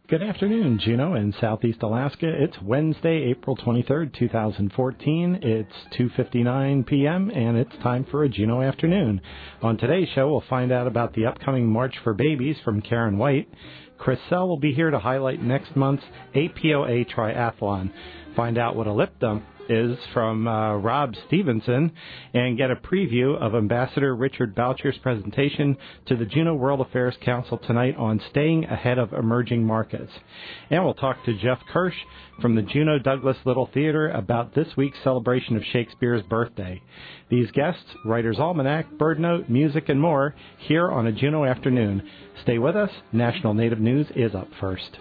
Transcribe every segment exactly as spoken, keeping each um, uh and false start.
Good afternoon, Juneau and Southeast Alaska. It's Wednesday, April twenty-third, twenty fourteen. It's two fifty-nine p.m. and it's time for a Juneau Afternoon. On today's show, we'll find out about the upcoming March for Babies from Karen White. Chris Sell will be here to highlight next month's A P O A Triathlon. Find out what a lip dump is from uh, Rob Stevenson, and get a preview of Ambassador Richard Boucher's presentation to the Juneau World Affairs Council tonight on staying ahead of emerging markets. And we'll talk to Jeff Kirsch from the Juneau Douglas Little Theater about this week's celebration of Shakespeare's birthday. These guests, Writer's Almanac, Bird Note, music, and more here on a Juneau Afternoon. Stay with us. National Native News is up first.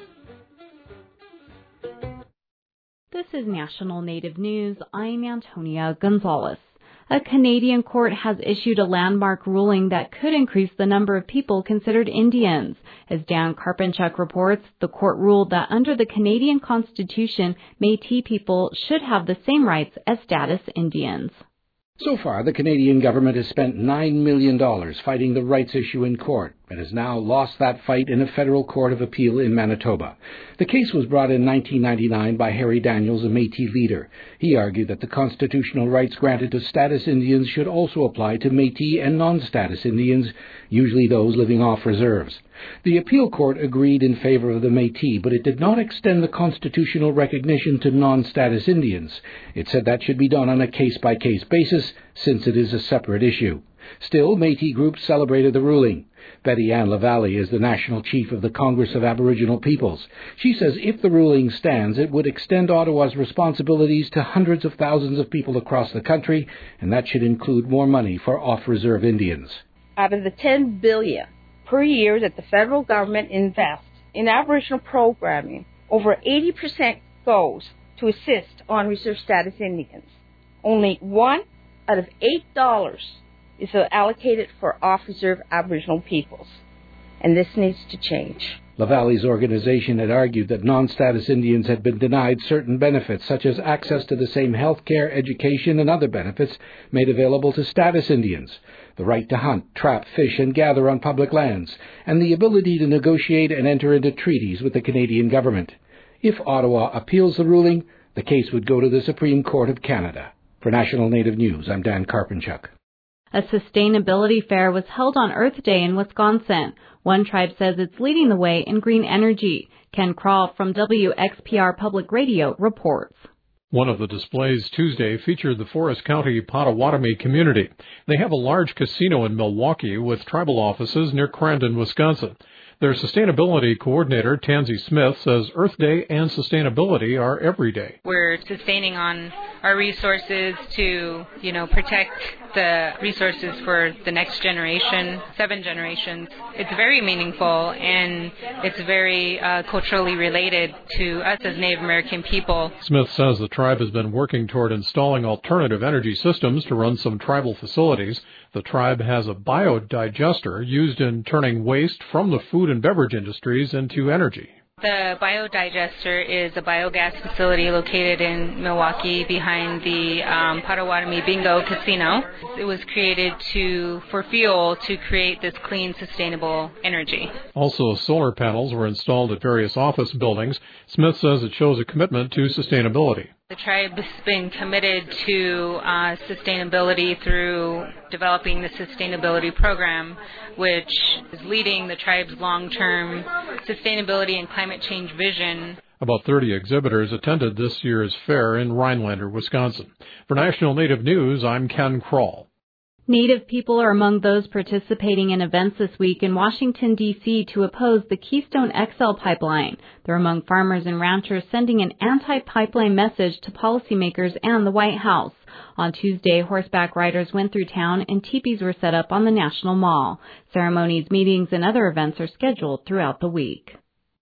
This is National Native News. I'm Antonia Gonzalez. A Canadian court has issued a landmark ruling that could increase the number of people considered Indians. As Dan Karpinchuk reports, the court ruled that under the Canadian Constitution, Métis people should have the same rights as status Indians. So far, the Canadian government has spent nine million dollars fighting the rights issue in court, and has now lost that fight in a federal court of appeal in Manitoba. The case was brought in nineteen ninety-nine by Harry Daniels, a Métis leader. He argued that the constitutional rights granted to status Indians should also apply to Métis and non-status Indians, usually those living off reserves. The appeal court agreed in favor of the Métis, but it did not extend the constitutional recognition to non-status Indians. It said that should be done on a case-by-case basis, since it is a separate issue. Still, Métis groups celebrated the ruling. Betty Ann Lavalley is the national chief of the Congress of Aboriginal Peoples. She says if the ruling stands, it would extend Ottawa's responsibilities to hundreds of thousands of people across the country, and that should include more money for off-reserve Indians. Out of the ten billion dollars per year that the federal government invests in Aboriginal programming, over eighty percent goes to assist on reserve status Indians. Only one out of eight dollars is allocated for off-reserve Aboriginal peoples, and this needs to change. Lavalley's organization had argued that non-status Indians had been denied certain benefits, such as access to the same health care, education, and other benefits made available to status Indians, the right to hunt, trap, fish, and gather on public lands, and the ability to negotiate and enter into treaties with the Canadian government. If Ottawa appeals the ruling, the case would go to the Supreme Court of Canada. For National Native News, I'm Dan Karpinchuk. A sustainability fair was held on Earth Day in Wisconsin. One tribe says it's leading the way in green energy. Ken Crawl from W X P R Public Radio reports. One of the displays Tuesday featured the Forest County Potawatomi community. They have a large casino in Milwaukee with tribal offices near Crandon, Wisconsin. Their sustainability coordinator, Tansy Smith, says Earth Day and sustainability are every day. We're sustaining on our resources to, you know, protect the resources for the next generation, seven generations. It's very meaningful, and it's very uh, culturally related to us as Native American people. Smith says the tribe has been working toward installing alternative energy systems to run some tribal facilities. The tribe has a biodigester used in turning waste from the food and beverage industries into energy. The biodigester is a biogas facility located in Milwaukee behind the um, Potawatomi Bingo Casino. It was created to for fuel to create this clean, sustainable energy. Also, solar panels were installed at various office buildings. Smith says it shows a commitment to sustainability. The tribe has been committed to uh, sustainability through developing the sustainability program, which is leading the tribe's long-term sustainability and climate change vision. About thirty exhibitors attended this year's fair in Rhinelander, Wisconsin. For National Native News, I'm Ken Crawl. Native people are among those participating in events this week in Washington, D C to oppose the Keystone X L pipeline. They're among farmers and ranchers sending an anti-pipeline message to policymakers and the White House. On Tuesday, horseback riders went through town and teepees were set up on the National Mall. Ceremonies, meetings, and other events are scheduled throughout the week.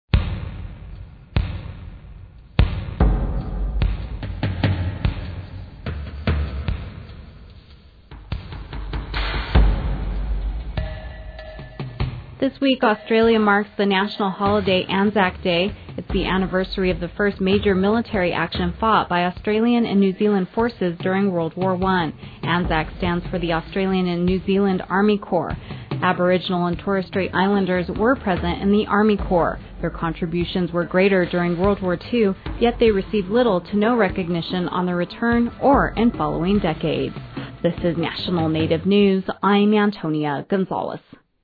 This week, Australia marks the national holiday Anzac Day. It's the anniversary of the first major military action fought by Australian and New Zealand forces during World War One. Anzac stands for the Australian and New Zealand Army Corps. Aboriginal and Torres Strait Islanders were present in the Army Corps. Their contributions were greater during World War Two, yet they received little to no recognition on their return or in following decades. This is National Native News. I'm Antonia Gonzalez.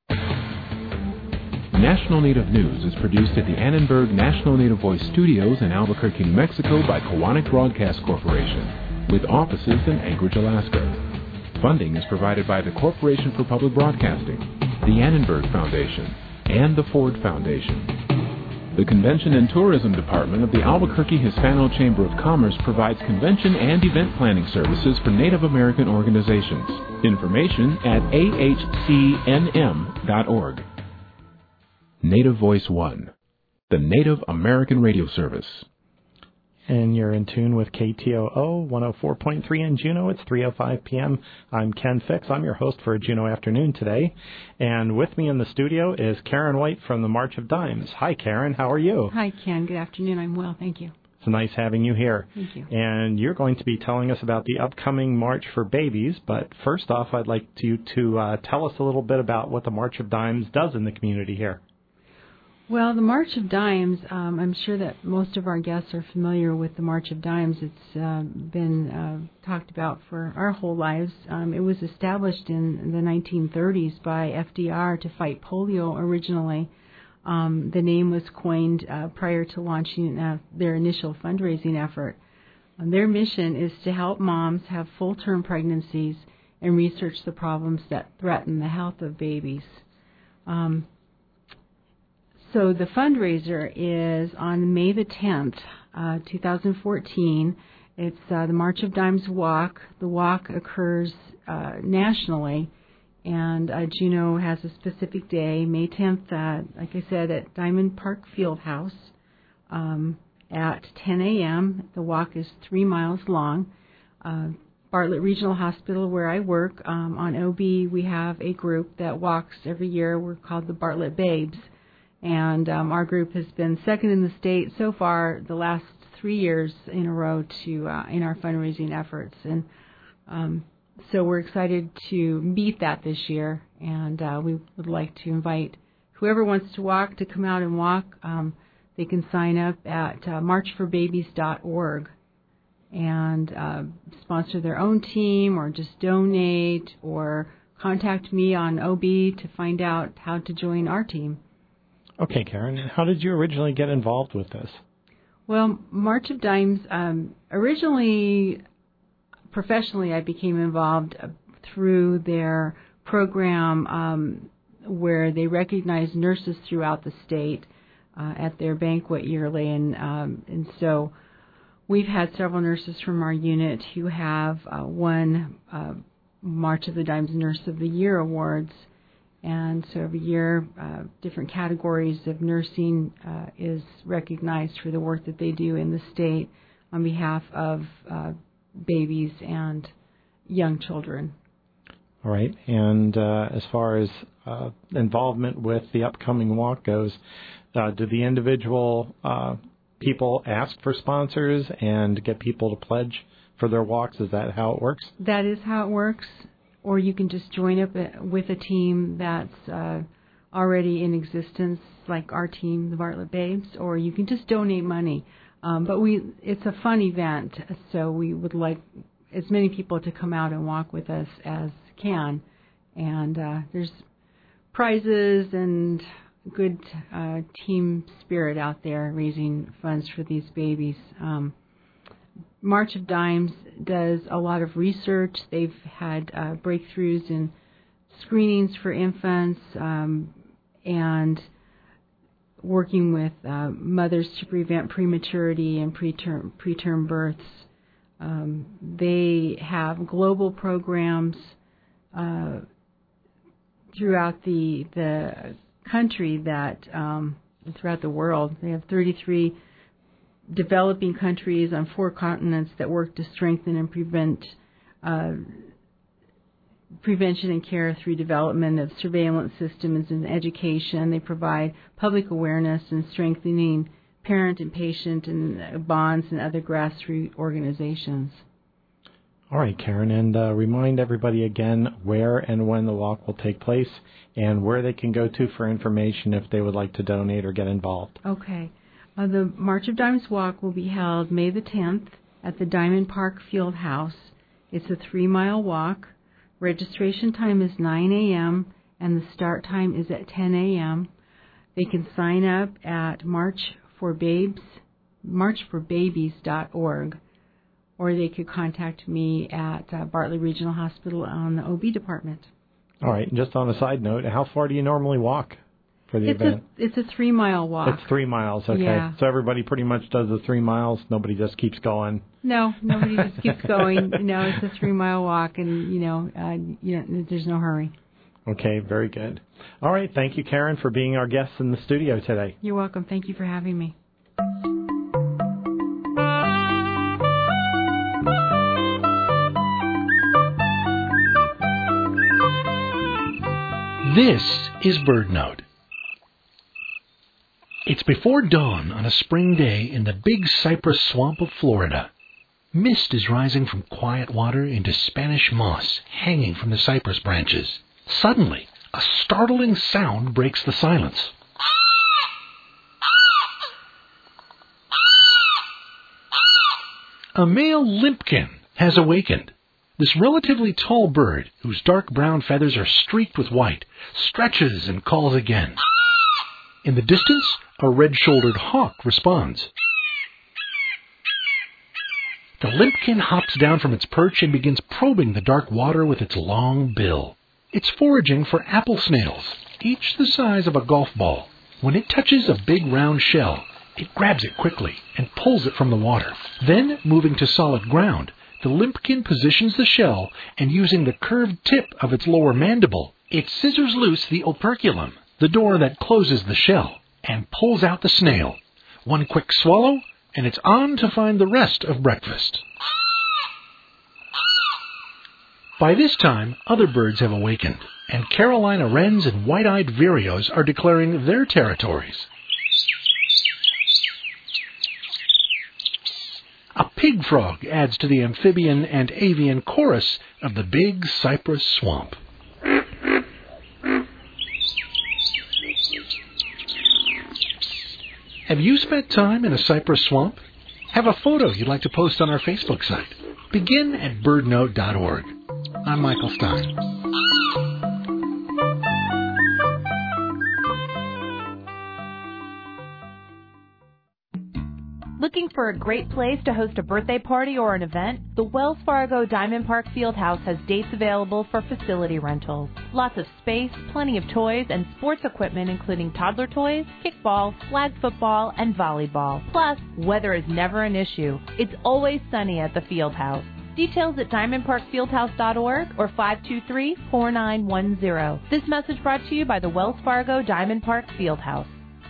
National Native News is produced at the Annenberg National Native Voice Studios in Albuquerque, New Mexico by Koahnic Broadcast Corporation, with offices in Anchorage, Alaska. Funding is provided by the Corporation for Public Broadcasting, the Annenberg Foundation, and the Ford Foundation. The Convention and Tourism Department of the Albuquerque Hispano Chamber of Commerce provides convention and event planning services for Native American organizations. Information at A H C N M dot org. Native Voice One, the Native American Radio Service. And you're in tune with K T O O one oh four point three in Juneau. It's three oh five p.m. I'm Ken Fix. I'm your host for a Juneau Afternoon today. And with me in the studio is Karen White from the March of Dimes. Hi, Karen. How are you? Hi, Ken. Good afternoon. I'm well. Thank you. It's nice having you here. Thank you. And you're going to be telling us about the upcoming March for Babies. But first off, I'd like you to uh, tell us a little bit about what the March of Dimes does in the community here. Well, the March of Dimes, um, I'm sure that most of our guests are familiar with the March of Dimes. It's uh, been uh, talked about for our whole lives. Um, it was established in the nineteen thirties by F D R to fight polio originally. Um, the name was coined uh, prior to launching uh, their initial fundraising effort. Um, their mission is to help moms have full-term pregnancies and research the problems that threaten the health of babies. Um, So the fundraiser is on May the tenth, uh, twenty fourteen. It's uh, the March of Dimes Walk. The walk occurs uh, nationally, and uh, Juneau has a specific day, May tenth, uh, like I said, at Diamond Park Fieldhouse um, at ten a.m. The walk is three miles long. Uh, Bartlett Regional Hospital, where I work, um, on O B, we have a group that walks every year. We're called the Bartlett Babes. And um, our group has been second in the state so far the last three years in a row to uh, in our fundraising efforts. And um, so we're excited to meet that this year. And uh, we would like to invite whoever wants to walk to come out and walk. Um, they can sign up at uh, march for babies dot org and uh, sponsor their own team or just donate or contact me on O B to find out how to join our team. Okay, Karen, how did you originally get involved with this? Well, March of Dimes, um, originally, professionally, I became involved through their program um, where they recognize nurses throughout the state uh, at their banquet yearly. And, um, and so we've had several nurses from our unit who have uh, won uh, March of the Dimes Nurse of the Year awards. And so every year, uh, different categories of nursing uh, is recognized for the work that they do in the state on behalf of uh, babies and young children. All right. And uh, as far as uh, involvement with the upcoming walk goes, uh, do the individual uh, people ask for sponsors and get people to pledge for their walks? Is that how it works? That is how it works. Or you can just join up with a team that's uh, already in existence, like our team, the Bartlett Babes, or you can just donate money. Um, but we, it's a fun event, so we would like as many people to come out and walk with us as can. And uh, there's prizes and good uh, team spirit out there raising funds for these babies. Um, March of Dimes does a lot of research. They've had uh, breakthroughs in screenings for infants um, and working with uh, mothers to prevent prematurity and preterm, preterm births. Um, they have global programs uh, throughout the the country that um, throughout the world. They have thirty-three developing countries on four continents that work to strengthen and prevent uh, prevention and care through development of surveillance systems and education. They provide public awareness and strengthening parent and patient and bonds and other grassroots organizations. All right, Karen, and uh, remind everybody again where and when the walk will take place and where they can go to for information if they would like to donate or get involved. Okay. Uh, the March of Dimes walk will be held May the tenth at the Diamond Park Field House. It's a three-mile walk. Registration time is nine a.m. and the start time is at ten a.m. They can sign up at march for babes, march for babies dot org, or they could contact me at uh, Bartley Regional Hospital on the O B department. All right, and just on a side note, how far do you normally walk for the it's event? A, it's a three-mile walk. It's three miles, okay. Yeah. So everybody pretty much does the three miles. Nobody just keeps going. No, nobody just keeps going. No, it's a three-mile walk, and, you know, uh, you know, there's no hurry. Okay, very good. All right, thank you, Karen, for being our guest in the studio today. You're welcome. Thank you for having me. This is BirdNote. It's before dawn on a spring day in the Big Cypress Swamp of Florida. Mist is rising from quiet water into Spanish moss hanging from the cypress branches. Suddenly, a startling sound breaks the silence. A male limpkin has awakened. This relatively tall bird, whose dark brown feathers are streaked with white, stretches and calls again. In the distance, a red-shouldered hawk responds. The limpkin hops down from its perch and begins probing the dark water with its long bill. It's foraging for apple snails, each the size of a golf ball. When it touches a big round shell, it grabs it quickly and pulls it from the water. Then, moving to solid ground, the limpkin positions the shell and, using the curved tip of its lower mandible, it scissors loose the operculum, the door that closes the shell, and pulls out the snail. One quick swallow, and it's on to find the rest of breakfast. By this time, other birds have awakened, and Carolina wrens and white-eyed vireos are declaring their territories. A pig frog adds to the amphibian and avian chorus of the Big Cypress Swamp. Have you spent time in a cypress swamp? Have a photo you'd like to post on our Facebook site. Begin at bird note dot org. I'm Michael Stein. Looking for a great place to host a birthday party or an event? The Wells Fargo Diamond Park Fieldhouse has dates available for facility rentals. Lots of space, plenty of toys, and sports equipment including toddler toys, kickball, flag football, and volleyball. Plus, weather is never an issue. It's always sunny at the Fieldhouse. Details at diamond park fieldhouse dot org or five two three, four nine one zero. This message brought to you by the Wells Fargo Diamond Park Fieldhouse.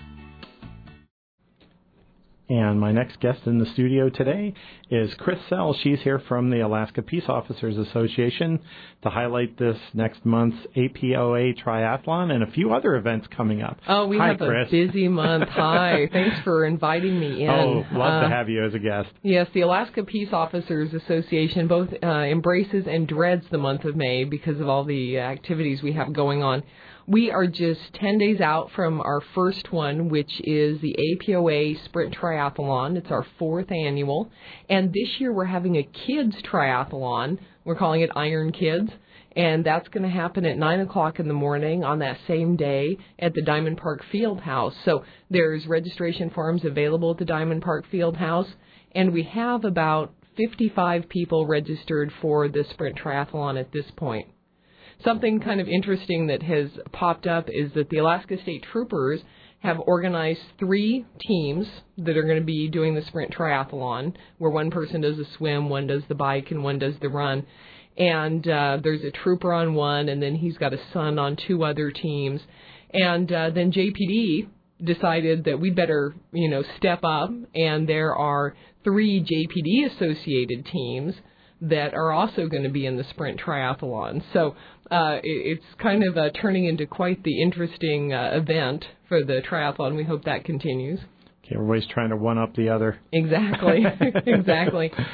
And my next guest in the studio today is Chris Sell. She's here from the Alaska Peace Officers Association to highlight this next month's A P O A Triathlon and a few other events coming up. Oh, we Hi, have Chris. a busy month. Hi. Thanks for inviting me in. Oh, love uh, to have you as a guest. Yes, the Alaska Peace Officers Association both uh, embraces and dreads the month of May because of all the activities we have going on. We are just ten days out from our first one, which is the A P O A Sprint Triathlon. It's our fourth annual. And this year we're having a kids triathlon. We're calling it Iron Kids. And that's going to happen at nine o'clock in the morning on that same day at the Diamond Park Fieldhouse. So there's registration forms available at the Diamond Park Fieldhouse. And we have about fifty-five people registered for the Sprint Triathlon at this point. Something kind of interesting that has popped up is that the Alaska State Troopers have organized three teams that are going to be doing the Sprint Triathlon, where one person does the swim, one does the bike, and one does the run. And uh, there's a trooper on one, and then he's got a son on two other teams. And uh, then J P D decided that we'd better, you know, step up, and there are three J P D-associated teams that are also going to be in the Sprint Triathlon. So uh, it's kind of uh, turning into quite the interesting uh, event for the triathlon. We hope that continues. Okay, everybody's trying to one-up the other. Exactly, exactly.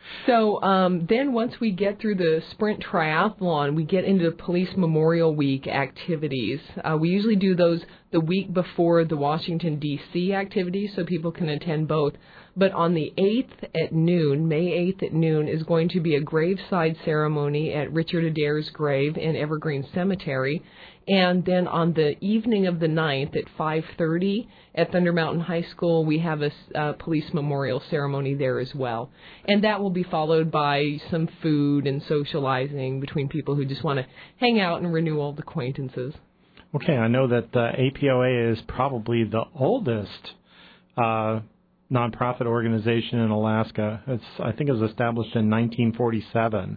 So um, then once we get through the sprint triathlon, we get into Police Memorial Week activities. Uh, we usually do those the week before the Washington, D C activities, so people can attend both. But on the eighth at noon, May eighth at noon, is going to be a graveside ceremony at Richard Adair's grave in Evergreen Cemetery. And then on the evening of the ninth at five thirty at Thunder Mountain High School, we have a uh, police memorial ceremony there as well. And that will be followed by some food and socializing between people who just want to hang out and renew old acquaintances. Okay, I know that uh, A P O A is probably the oldest uh, nonprofit organization in Alaska. It's I think it was established in nineteen forty-seven.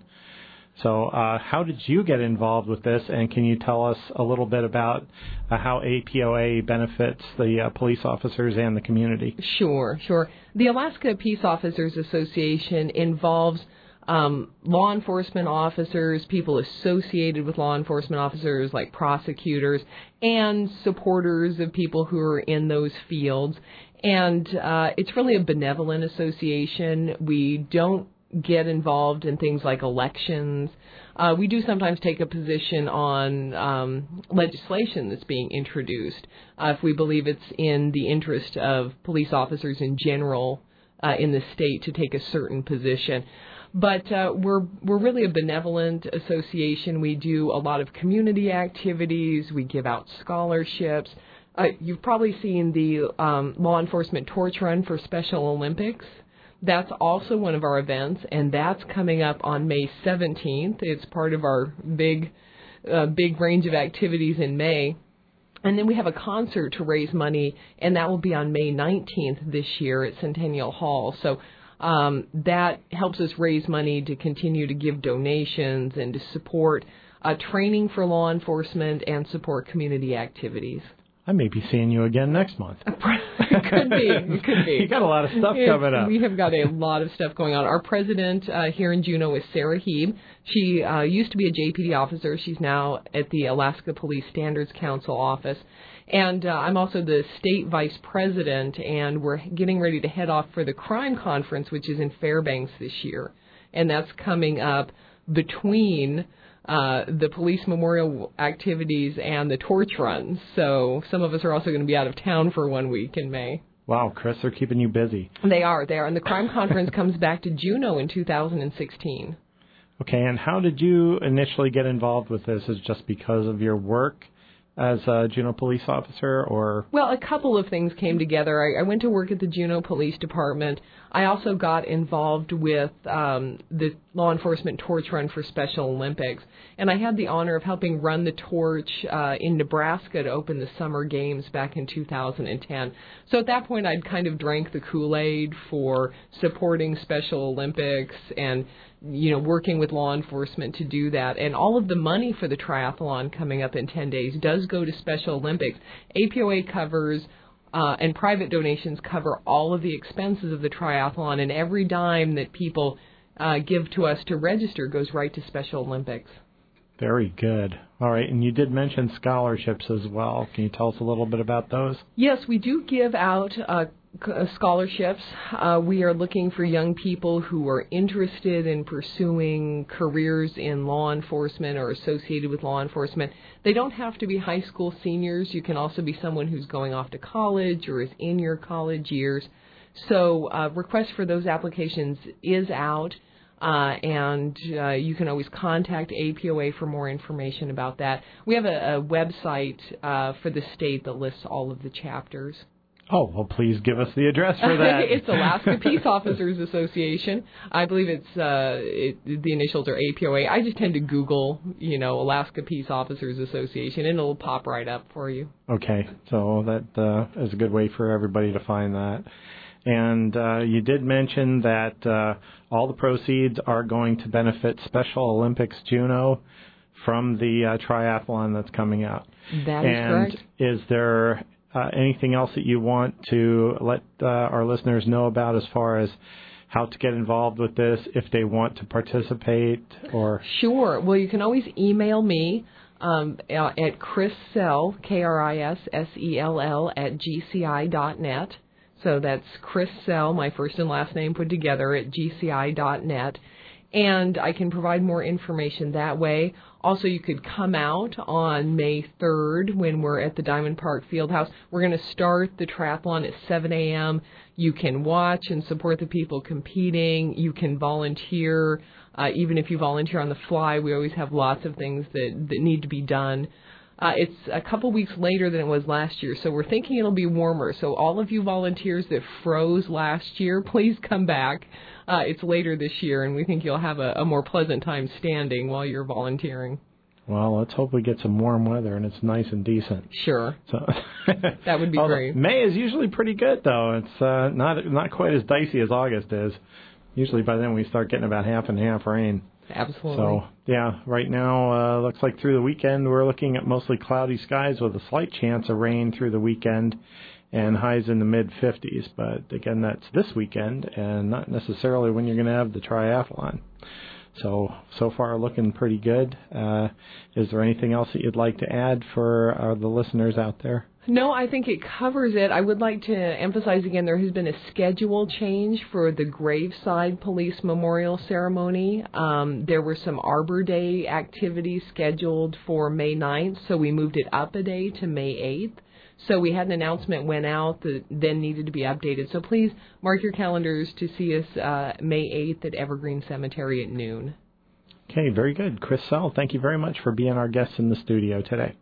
So uh, how did you get involved with this, and can you tell us a little bit about uh, how A P O A benefits the uh, police officers and the community? Sure, sure. The Alaska Peace Officers Association involves um, law enforcement officers, people associated with law enforcement officers like prosecutors, and supporters of people who are in those fields. And uh, it's really a benevolent association. We don't get involved in things like elections. Uh, we do sometimes take a position on um, legislation that's being introduced uh, if we believe it's in the interest of police officers in general uh, in the state to take a certain position. But uh, we're we're really a benevolent association. We do a lot of community activities. We give out scholarships. Uh, you've probably seen the um, law enforcement torch run for Special Olympics. That's also one of our events, and that's coming up on May seventeenth. It's part of our big, uh, big range of activities in May. And then we have a concert to raise money, and that will be on May nineteenth this year at Centennial Hall. So um, that helps us raise money to continue to give donations and to support uh, training for law enforcement and support community activities. I may be seeing you again next month. It could be. It could be. You got a lot of stuff it's, coming up. We have got a lot of stuff going on. Our president uh, here in Juneau is Sarah Heeb. She uh, used to be a J P D officer. She's now at the Alaska Police Standards Council office. And uh, I'm also the state vice president, and we're getting ready to head off for the crime conference, which is in Fairbanks this year. And that's coming up between Uh, the police memorial activities and the torch runs. So some of us are also going to be out of town for one week in May. Wow, Chris, they're keeping you busy. They are. They are. And the crime conference comes back to Juneau in two thousand sixteen. Okay, and how did you initially get involved with this? Is it just because of your work as a Juneau police officer, or? Well, a couple of things came together. I, I went to work at the Juneau Police Department. I also got involved with um, the law enforcement torch run for Special Olympics, and I had the honor of helping run the torch uh, in Nebraska to open the Summer Games back in two thousand ten. So at that point, I'd kind of drank the Kool-Aid for supporting Special Olympics and, you know, working with law enforcement to do that. And all of the money for the triathlon coming up in ten days does go to Special Olympics. A P O A covers uh, and private donations cover all of the expenses of the triathlon, and every dime that people uh, give to us to register goes right to Special Olympics. Very good. All right, and you did mention scholarships as well. Can you tell us a little bit about those? Yes, we do give out uh, scholarships. Uh, we are looking for young people who are interested in pursuing careers in law enforcement or associated with law enforcement. They don't have to be high school seniors. You can also be someone who's going off to college or is in your college years. So uh, request for those applications is out. Uh, and uh, you can always contact A P O A for more information about that. We have a, a website uh, for the state that lists all of the chapters. Oh, well, please give us the address for that. It's Alaska Peace Officers Association. I believe it's uh, it, the initials are A P O A. I just tend to Google, you know, Alaska Peace Officers Association, and it'll pop right up for you. Okay, so that uh, is a good way for everybody to find that. And uh, you did mention that uh, all the proceeds are going to benefit Special Olympics Juneau from the uh, triathlon that's coming out. That is and correct. Is there uh, anything else that you want to let uh, our listeners know about as far as how to get involved with this if they want to participate? Or Sure. Well, you can always email me um, at Chris Sell, K R I S S E L L, at G C I dot net. So that's Chris Sell, my first and last name put together, at g c i dot net. And I can provide more information that way. Also, you could come out on May third when we're at the Diamond Park Fieldhouse. We're going to start the triathlon at seven a.m. You can watch and support the people competing. You can volunteer. Uh, even if you volunteer on the fly, we always have lots of things that, that need to be done. Uh, it's a couple weeks later than it was last year, so we're thinking it'll be warmer. So all of you volunteers that froze last year, please come back. Uh, it's later this year, and we think you'll have a, a more pleasant time standing while you're volunteering. Well, let's hope we get some warm weather and it's nice and decent. Sure. So that would be great. May is usually pretty good, though. It's uh, not not quite as dicey as August is. Usually by then we start getting about half and half rain. Absolutely. So, yeah, right now, uh, looks like through the weekend we're looking at mostly cloudy skies with a slight chance of rain through the weekend and highs in the mid fifties. But, again, that's this weekend and not necessarily when you're going to have the triathlon. So, so far looking pretty good. Uh, is there anything else that you'd like to add for uh, the listeners out there? No, I think it covers it. I would like to emphasize again there has been a schedule change for the Graveside Police Memorial Ceremony. Um, there were some Arbor Day activities scheduled for May ninth, so we moved it up a day to May eighth. So we had an announcement went out that then needed to be updated. So please mark your calendars to see us uh, May eighth at Evergreen Cemetery at noon. Okay, very good. Chris Sell, thank you very much for being our guest in the studio today.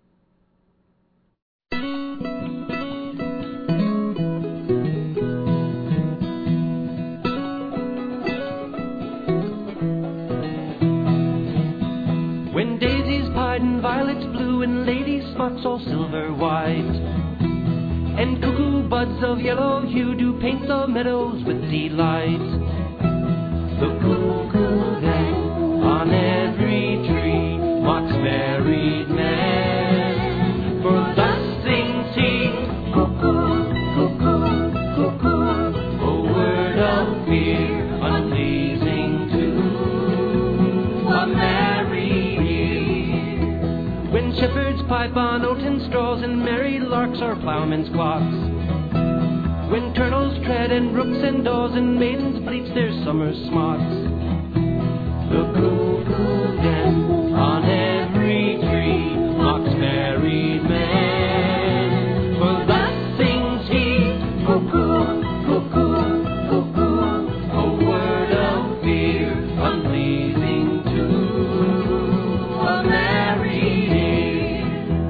When daisies pied and violets blue and ladies' smocks all silver white, and cuckoo buds of yellow hue do paint the meadows with delight. The cuckoo then on every tree mocks married men, for thus sings he, cuckoo, cuckoo, cuckoo, a word of fear unpleasing to a married ear. When shepherds pipe on oaten straws and merry larks are ploughmen's clocks, when turtles tread and rooks and daws and maidens bleach their summer smocks, the cuckoo then on every tree mocks married men, for thus sings he, cuckoo, cuckoo, cuckoo, a word of fear unpleasing to a married ear.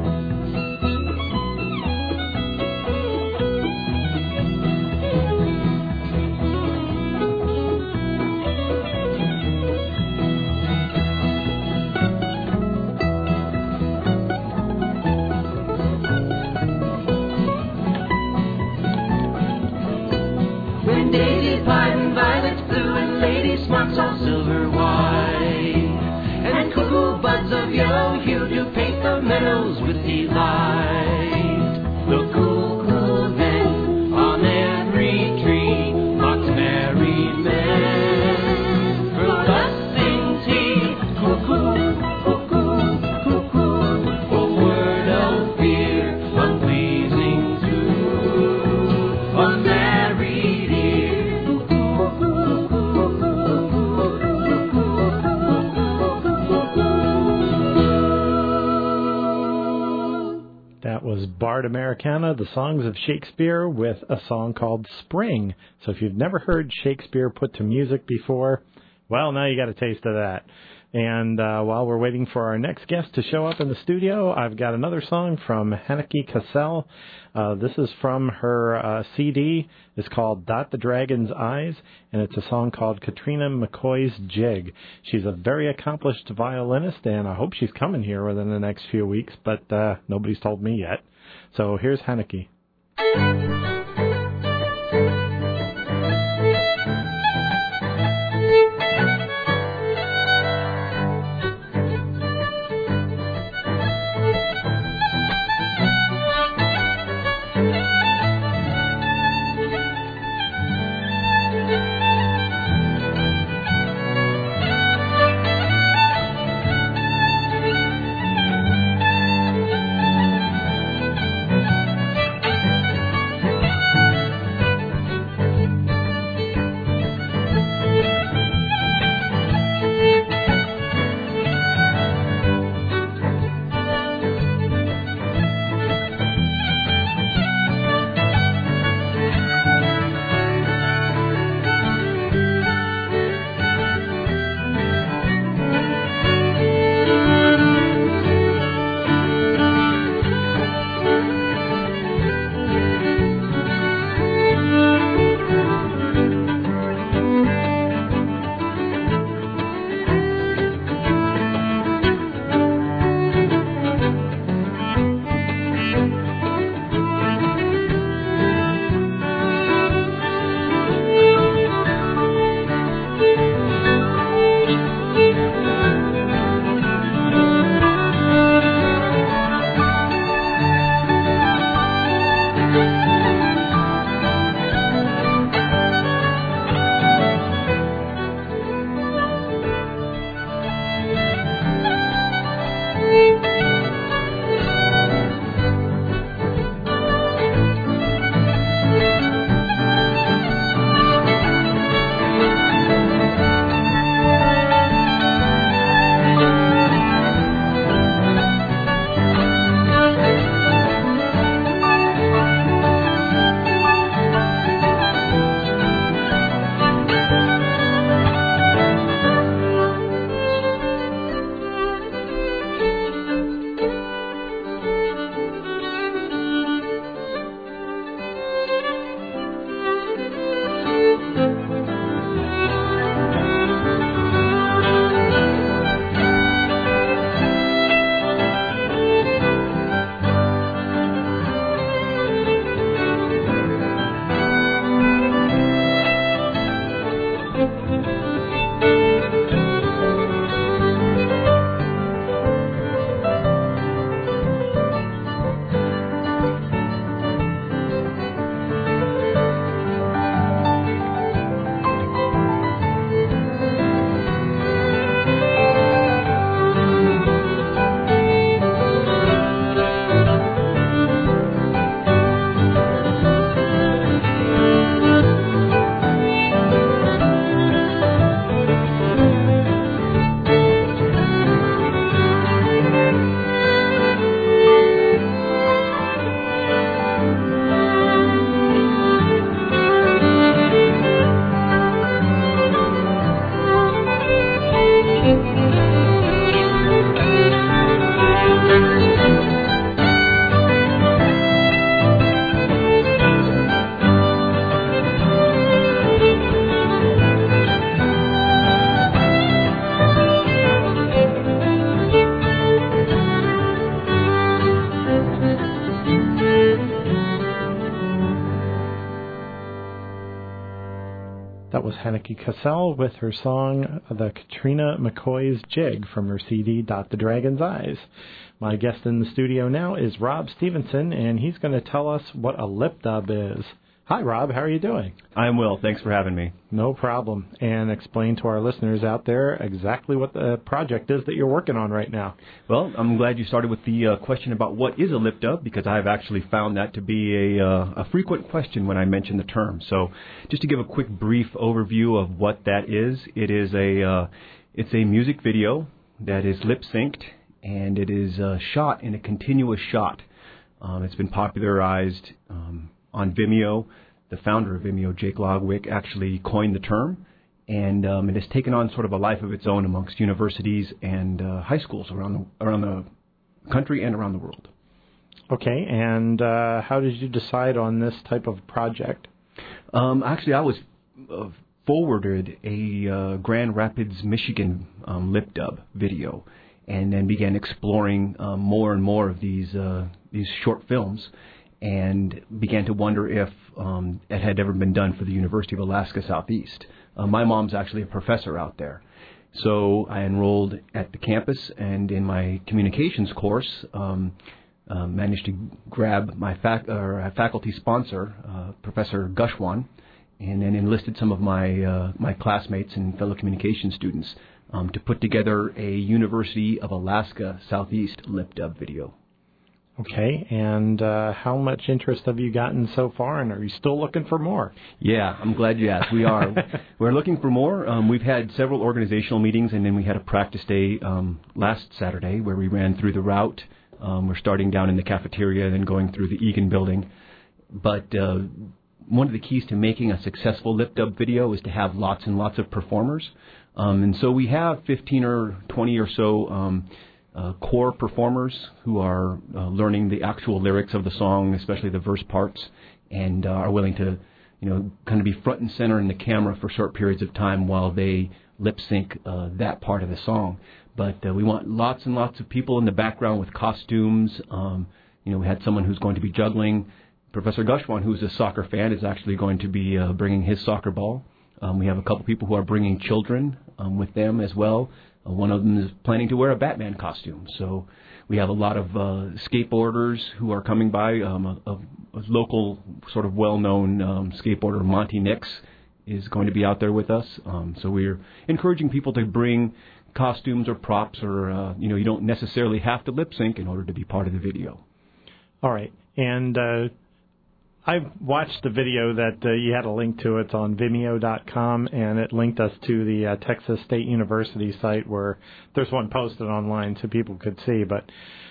When daisies pied and violets blue and ladies' smocks all silver white, and cuckoo buds of yellow hue do paint the meadows with delight, the cuckoo then on every tree mocks married men, for thus sings he, cuckoo, cuckoo, cuckoo, a word of fear unpleasing to a married ear. That was Bard Americana, the songs of Shakespeare, with a song called Spring. So if you've never heard Shakespeare put to music before, well, now you got a taste of that. And uh, while we're waiting for our next guest to show up in the studio, I've got another song from Hanneke Cassell. Uh, this is from her uh, C D. It's called Dot the Dragon's Eyes, and it's a song called Katrina McCoy's Jig. She's a very accomplished violinist, and I hope she's coming here within the next few weeks, but uh, nobody's told me yet. So here's Hanneke. That was Hanneke Cassell with her song, The Katrina McCoy's Jig, from her C D, Dot the Dragon's Eyes. My guest in the studio now is Rob Stevenson, and he's going to tell us what a lip dub is. Hi, Rob. How are you doing? I'm well. Thanks for having me. No problem. And explain to our listeners out there exactly what the project is that you're working on right now. Well, I'm glad you started with the uh, question about what is a lip dub, because I've actually found that to be a, uh, a frequent question when I mention the term. So just to give a quick brief overview of what that is, it is a uh, it's a music video that is lip synced, and it is uh, shot in a continuous shot. Um, it's been popularized um, on Vimeo. The founder of Vimeo, Jake Logwick, actually coined the term, and um, it has taken on sort of a life of its own amongst universities and uh, high schools around the, around the country and around the world. Okay, and uh, how did you decide on this type of project? Um, actually, I was uh, forwarded a uh, Grand Rapids, Michigan um, lip dub video, and then began exploring um, more and more of these uh, these short films, and began to wonder if um, it had ever been done for the University of Alaska Southeast. Uh, my mom's actually a professor out there. So I enrolled at the campus, and in my communications course, um, uh, managed to grab my fac- or faculty sponsor, uh, Professor Gushwan, and then enlisted some of my uh, my classmates and fellow communication students um, to put together a University of Alaska Southeast lip dub video. Okay, and uh, how much interest have you gotten so far, and are you still looking for more? Yeah, I'm glad you asked. We are. We're looking for more. Um, we've had several organizational meetings, and then we had a practice day um, last Saturday where we ran through the route. Um, we're starting down in the cafeteria and then going through the Egan building. But uh, one of the keys to making a successful lip dub video is to have lots and lots of performers. Um, and so we have fifteen or twenty or so um Uh, core performers who are uh, learning the actual lyrics of the song, especially the verse parts, and uh, are willing to, you know, kind of be front and center in the camera for short periods of time while they lip sync uh, that part of the song. But uh, we want lots and lots of people in the background with costumes. Um, you know, we had someone who's going to be juggling. Professor Gushwan, who's a soccer fan, is actually going to be uh, bringing his soccer ball. Um, we have a couple people who are bringing children um, with them as well. Uh, one of them is planning to wear a Batman costume. So we have a lot of uh, skateboarders who are coming by. Um, a, a, a local sort of well-known um, skateboarder, Monty Nix, is going to be out there with us. Um, so we're encouraging people to bring costumes or props, or, uh, you know, you don't necessarily have to lip sync in order to be part of the video. All right. And uh, I watched the video that uh, you had a link to. It's on Vimeo dot com, and it linked us to the uh, Texas State University site where there's one posted online so people could see. But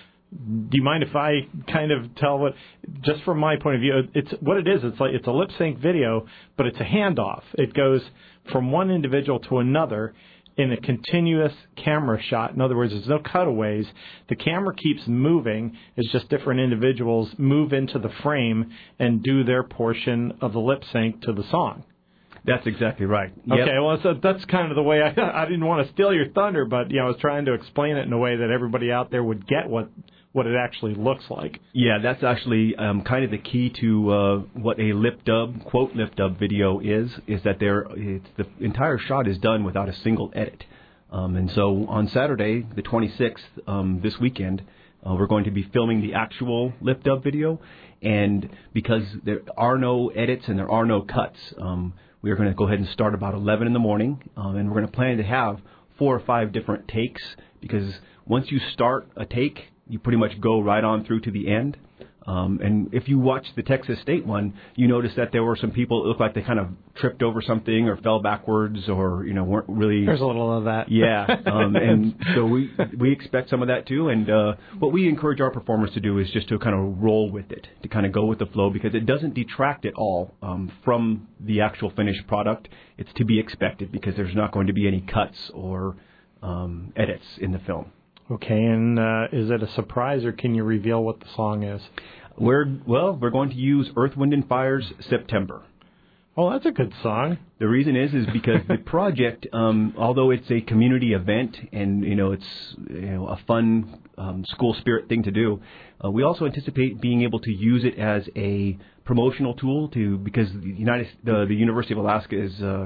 do you mind if I kind of tell what, just from my point of view, it's what it is. It's like it's a lip sync video, but it's a handoff. It goes from one individual to another in a continuous camera shot. In other words, there's no cutaways. The camera keeps moving. It's just different individuals move into the frame and do their portion of the lip sync to the song. That's exactly right. Okay, yep. well, so that's kind of the way I, I didn't want to steal your thunder, but you know, I was trying to explain it in a way that everybody out there would get what what it actually looks like. Yeah, that's actually um, kind of the key to uh, what a lip dub, quote lip dub video is, is that there it's, the entire shot is done without a single edit. Um, and so on Saturday, the twenty-sixth, um, this weekend, uh, we're going to be filming the actual lip dub video. And because there are no edits and there are no cuts, um, we are going to go ahead and start about eleven in the morning. Um, and we're going to plan to have four or five different takes, because once you start a take, you pretty much go right on through to the end. Um, and if you watch the Texas State one, you notice that there were some people that looked like they kind of tripped over something or fell backwards, or, you know, weren't really... There's a little of that. Yeah. Um, and so we we expect some of that, too. And uh, what we encourage our performers to do is just to kind of roll with it, to kind of go with the flow, because it doesn't detract at all um, from the actual finished product. It's to be expected, because there's not going to be any cuts or um, edits in the film. Okay, and uh, is it a surprise, or can you reveal what the song is? We're well, we're going to use Earth, Wind and Fire's September. Oh, that's a good song. The reason is is because the project, um, although it's a community event and you know it's you know a fun um, school spirit thing to do, uh, we also anticipate being able to use it as a promotional tool to because the United the, the University of Alaska is uh,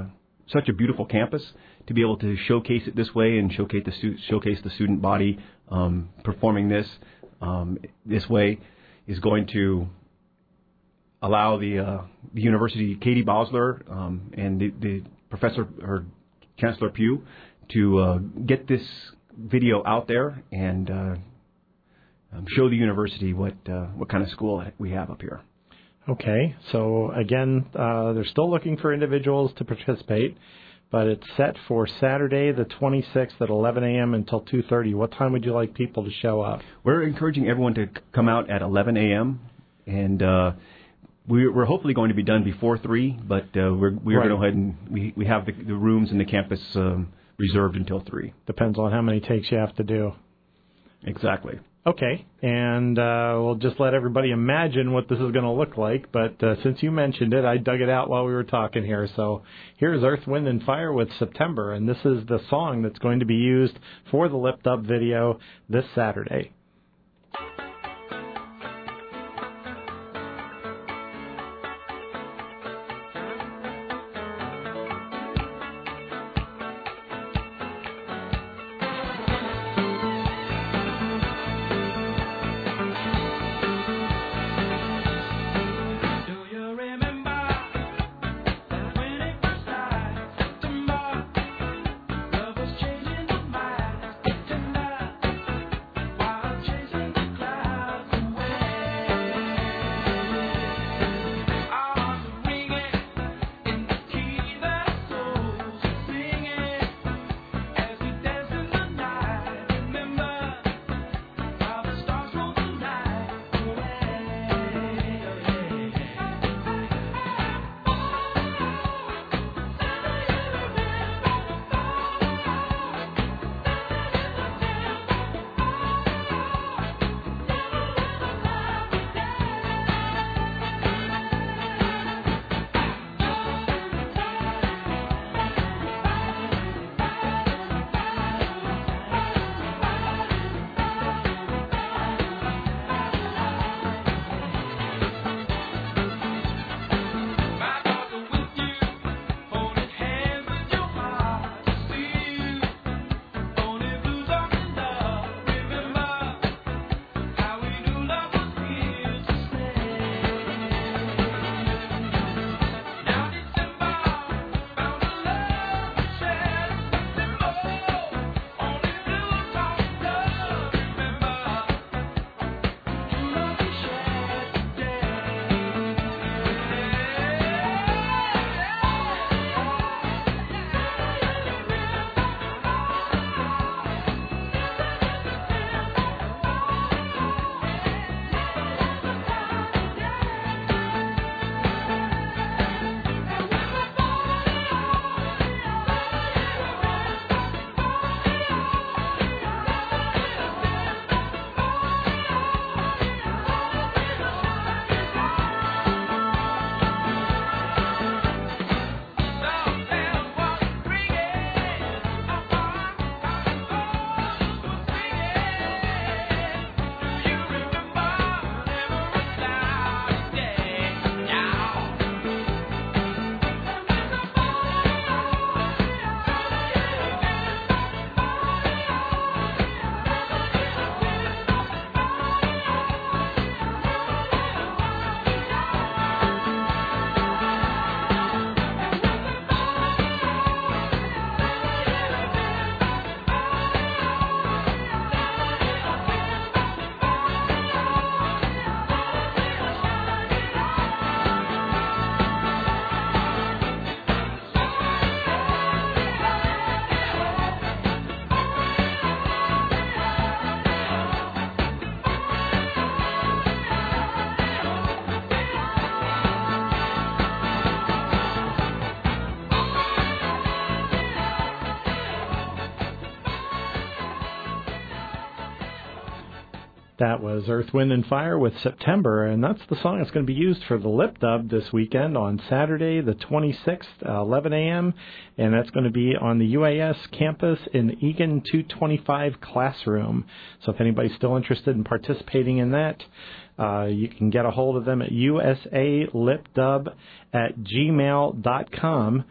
such a beautiful campus, to be able to showcase it this way and showcase the stu- showcase the student body um, performing this um, this way is going to allow the uh, the university, Katie Bosler, um, and the, the professor or Chancellor Pugh, to uh, get this video out there and uh, um, show the university what uh, what kind of school we have up here. Okay, so again, uh, they're still looking for individuals to participate, but it's set for Saturday the twenty-sixth at eleven a.m. until two thirty. What time would you like people to show up? We're encouraging everyone to come out at eleven a.m. and uh, we're, we're hopefully going to be done before three, but uh, we're we're Right. going to go ahead and we, we have the, the rooms in the campus um, reserved until three. Depends on how many takes you have to do. Exactly. Okay, and uh, we'll just let everybody imagine what this is going to look like, but uh, since you mentioned it, I dug it out while we were talking here. So here's Earth, Wind, and Fire with September, and this is the song that's going to be used for the Lip Dub video this Saturday. That was Earth, Wind, and Fire with September, and that's the song that's going to be used for the Lip Dub this weekend on Saturday the twenty-sixth, uh, eleven a.m., and that's going to be on the U A S campus in Egan two twenty-five classroom. So if anybody's still interested in participating in that, uh, you can get a hold of them at usalipdub at gmail dot com.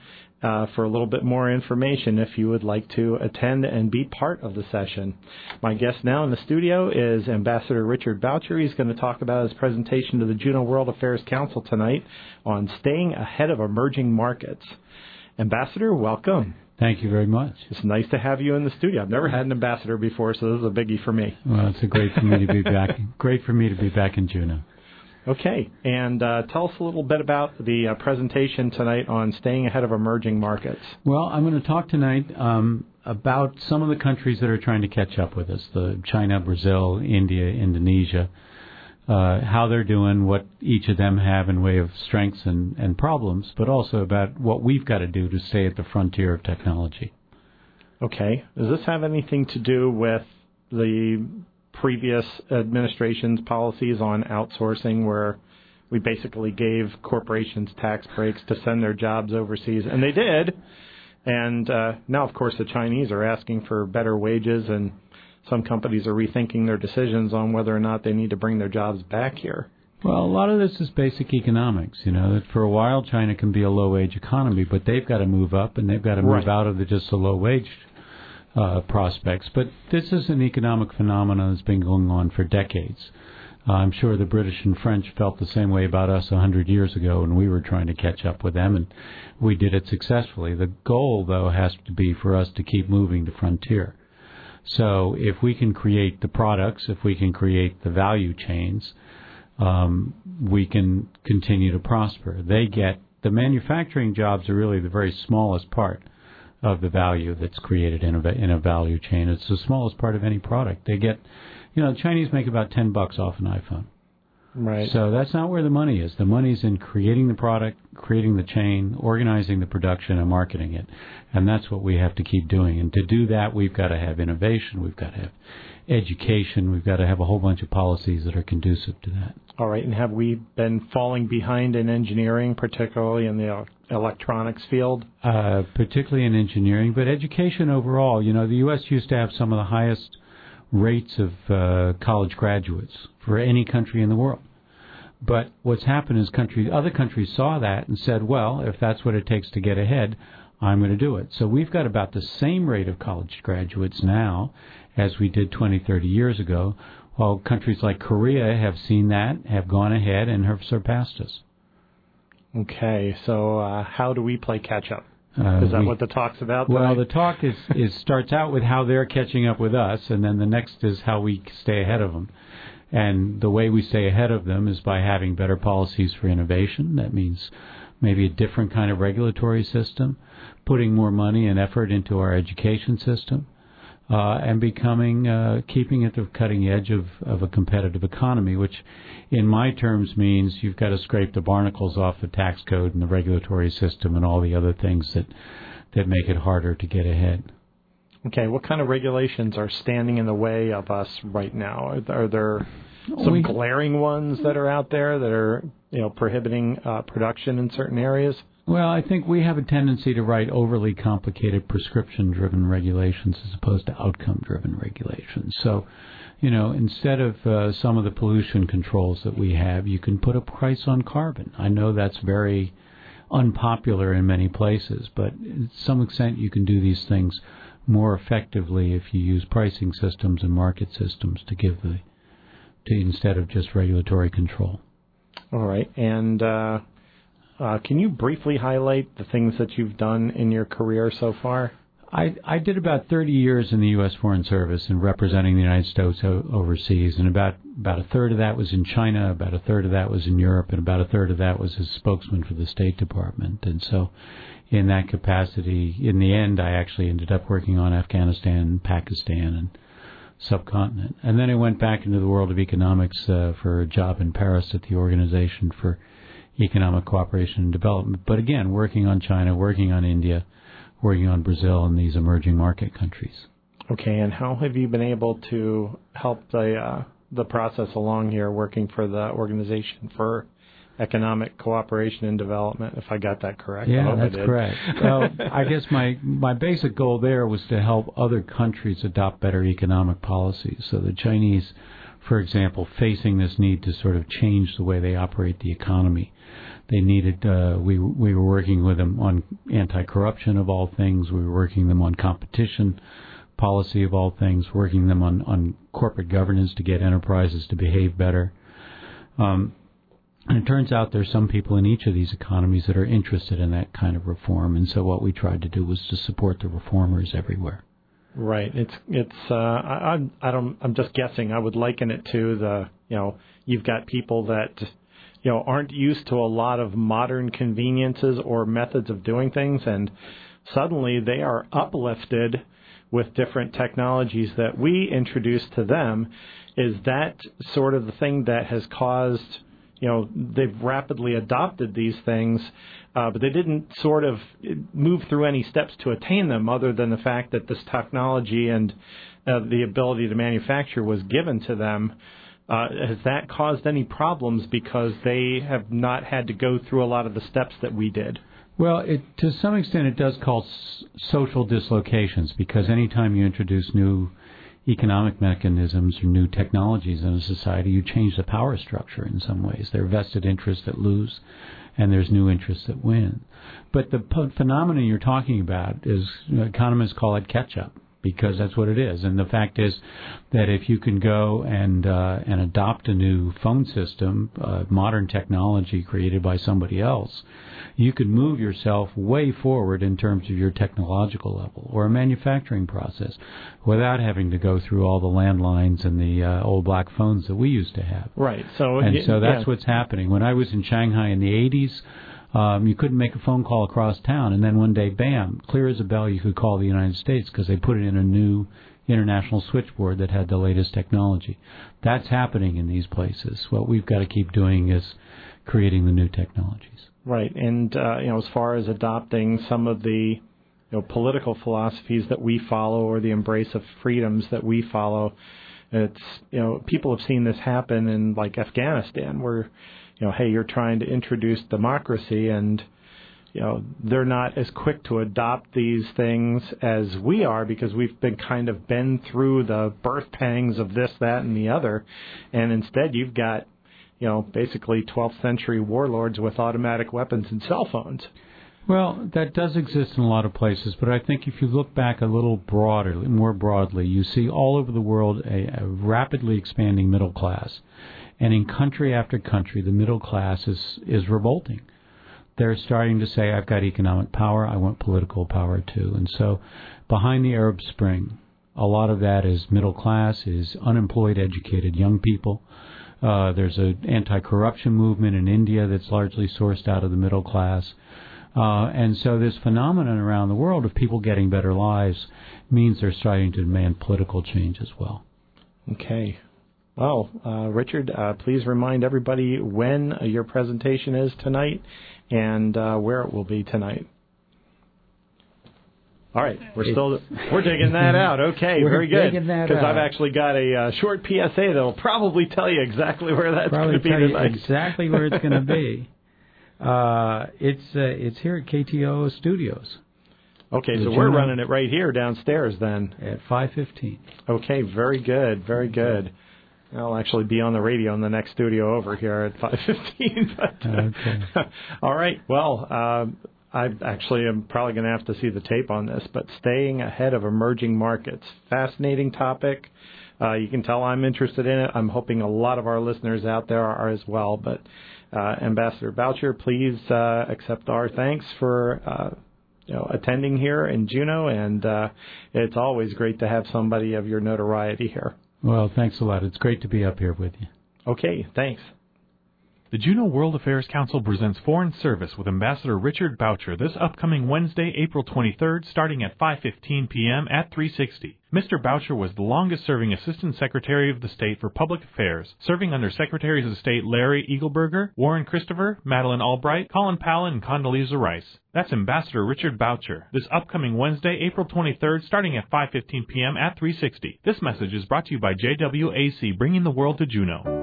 uh, for a little bit more information if you would like to attend and be part of the session. My guest now in the studio is Ambassador Richard Boucher. He's going to talk about his presentation to the Juneau World Affairs Council tonight on staying ahead of emerging markets. Ambassador, welcome. Thank you very much. It's nice to have you in the studio. I've never had an ambassador before, so this is a biggie for me. Well, it's a great for me to be back. Great for me to be back in Juneau. Okay, and uh, tell us a little bit about the uh, presentation tonight on staying ahead of emerging markets. Well, I'm going to talk tonight um, about some of the countries that are trying to catch up with us: the China, Brazil, India, Indonesia. Uh, how they're doing, what each of them have in way of strengths and, and problems, but also about what we've got to do to stay at the frontier of technology. Okay. Does this have anything to do with the previous administration's policies on outsourcing, where we basically gave corporations tax breaks to send their jobs overseas? And they did. And uh, now, of course, the Chinese are asking for better wages, and some companies are rethinking their decisions on whether or not they need to bring their jobs back here. Well, a lot of this is basic economics, you know, that for a while China can be a low-wage economy, but they've got to move up and they've got to move right out of the just the low-wage uh, prospects. But this is an economic phenomenon that's been going on for decades. Uh, I'm sure the British and French felt the same way about us a hundred years ago when we were trying to catch up with them, and we did it successfully. The goal, though, has to be for us to keep moving the frontier. So if we can create the products, if we can create the value chains, um, we can continue to prosper. They get the manufacturing jobs are really the very smallest part of the value that's created in a, in a value chain. It's the smallest part of any product. They get, you know, the Chinese make about ten bucks off an iPhone. Right. So that's not where the money is. The money's in creating the product, creating the chain, organizing the production, and marketing it. And that's what we have to keep doing. And to do that, we've got to have innovation. We've got to have education. We've got to have a whole bunch of policies that are conducive to that. All right. And have we been falling behind in engineering, particularly in the electronics field? Uh, particularly in engineering, but education overall. You know, the U S used to have some of the highest rates of uh, college graduates for any country in the world. But what's happened is countries, other countries saw that and said, well, if that's what it takes to get ahead, I'm going to do it. So we've got about the same rate of college graduates now as we did twenty, thirty years ago, while countries like Korea have seen that, have gone ahead, and have surpassed us. Okay, so uh, how do we play catch-up? Uh, is that we, what the talk's about tonight? Well, the talk is, is starts out with how they're catching up with us, and then the next is how we stay ahead of them. And the way we stay ahead of them is by having better policies for innovation. That means maybe a different kind of regulatory system, putting more money and effort into our education system, uh, and becoming, uh, keeping at the cutting edge of, of a competitive economy, which in my terms means you've got to scrape the barnacles off the tax code and the regulatory system and all the other things that, that make it harder to get ahead. Okay, what kind of regulations are standing in the way of us right now? Are, are there some we, glaring ones that are out there that are, you know, prohibiting uh, production in certain areas? Well, I think we have a tendency to write overly complicated prescription-driven regulations as opposed to outcome-driven regulations. So, you know, instead of uh, some of the pollution controls that we have, you can put a price on carbon. I know that's very unpopular in many places, but to some extent you can do these things more effectively if you use pricing systems and market systems to give the, to instead of just regulatory control. All right, and uh, uh, can you briefly highlight the things that you've done in your career so far? I, I did about thirty years in the U S Foreign Service and representing the United States o- overseas, and about, about a third of that was in China, about a third of that was in Europe, and about a third of that was as spokesman for the State Department. And so in that capacity, in the end, I actually ended up working on Afghanistan, Pakistan, and subcontinent. And then I went back into the world of economics uh, for a job in Paris at the Organization for Economic Cooperation and Development. But again, working on China, working on India, working on Brazil and these emerging market countries. Okay, and how have you been able to help the uh, the process along here, working for the Organization for Economic Cooperation and Development, if I got that correct? Yeah, that's correct. Well, I guess my, my basic goal there was to help other countries adopt better economic policies. So the Chinese, for example, facing this need to sort of change the way they operate the economy, They needed, uh, we we were working with them on anti-corruption of all things. We were working them on competition policy of all things, working them on, on corporate governance to get enterprises to behave better. Um, and it turns out there's some people in each of these economies that are interested in that kind of reform. And so what we tried to do was to support the reformers everywhere. Right. It's it's. Uh, I I don't. I'm just guessing. I would liken it to the. You know, you've got people that, you know, aren't used to a lot of modern conveniences or methods of doing things, and suddenly they are uplifted with different technologies that we introduce to them. Is that sort of the thing that has caused, you know, they've rapidly adopted these things, uh, but they didn't sort of move through any steps to attain them other than the fact that this technology and uh, the ability to manufacture was given to them. Uh, has that caused any problems because they have not had to go through a lot of the steps that we did? Well, it, to some extent it does cause social dislocations, because anytime you introduce new economic mechanisms or new technologies in a society, you change the power structure in some ways. There are vested interests that lose, and there's new interests that win. But the phenomenon you're talking about is, you know, economists call it catch-up, because that's what it is. And the fact is that if you can go and uh, and adopt a new phone system, uh, modern technology created by somebody else, you could move yourself way forward in terms of your technological level, or a manufacturing process, without having to go through all the landlines and the uh, old black phones that we used to have. Right. So and y- so that's yeah. what's happening. When I was in Shanghai in the eighties, Um, you couldn't make a phone call across town, and then one day, bam, clear as a bell, you could call the United States because they put it in a new international switchboard that had the latest technology. That's happening in these places. What we've got to keep doing is creating the new technologies. Right, and uh, you know, as far as adopting some of the, you know, political philosophies that we follow, or the embrace of freedoms that we follow, it's, you know, people have seen this happen in like Afghanistan, where, you know, hey, you're trying to introduce democracy, and, you know, they're not as quick to adopt these things as we are, because we've been kind of been through the birth pangs of this, that, and the other. And instead you've got, you know, basically twelfth century warlords with automatic weapons and cell phones. Well, that does exist in a lot of places, but I think if you look back a little broader, more broadly, you see all over the world a, a rapidly expanding middle class. And in country after country, the middle class is, is revolting. They're starting to say, I've got economic power, I want political power too. And so behind the Arab Spring, a lot of that is middle class, is unemployed, educated young people. Uh, there's an anti-corruption movement in India that's largely sourced out of the middle class. Uh, and so this phenomenon around the world of people getting better lives means they're starting to demand political change as well. Okay. Well, uh, Richard, uh, please remind everybody when uh, your presentation is tonight and uh, where it will be tonight. All right, we're still we're digging that out. Okay, we're very good. Because I've actually got a uh, short P S A that will probably tell you exactly where that's going to be tell tonight. You exactly where it's going to be. Uh, it's uh, it's here at K T O O Studios. Okay, The so we're Juno- running it right here downstairs then. At five fifteen. Okay, very good, very good. I'll actually be on the radio in the next studio over here at five fifteen. But, okay. All right, well, uh, I actually am probably going to have to see the tape on this, but staying ahead of emerging markets. Fascinating topic. Uh, you can tell I'm interested in it. I'm hoping a lot of our listeners out there are as well. But uh, Ambassador Boucher, please uh, accept our thanks for uh, you know, attending here in Juneau, and uh, it's always great to have somebody of your notoriety here. Well, thanks a lot. It's great to be up here with you. Okay, thanks. The Juneau World Affairs Council presents Foreign Service with Ambassador Richard Boucher this upcoming Wednesday, April twenty-third, starting at five fifteen p.m. at three sixty. Mister Boucher was the longest-serving Assistant Secretary of the State for Public Affairs, serving under Secretaries of State Larry Eagleburger, Warren Christopher, Madeleine Albright, Colin Powell, and Condoleezza Rice. That's Ambassador Richard Boucher, this upcoming Wednesday, April twenty-third, starting at five fifteen p.m. at three sixty. This message is brought to you by J W A C, bringing the world to Juneau.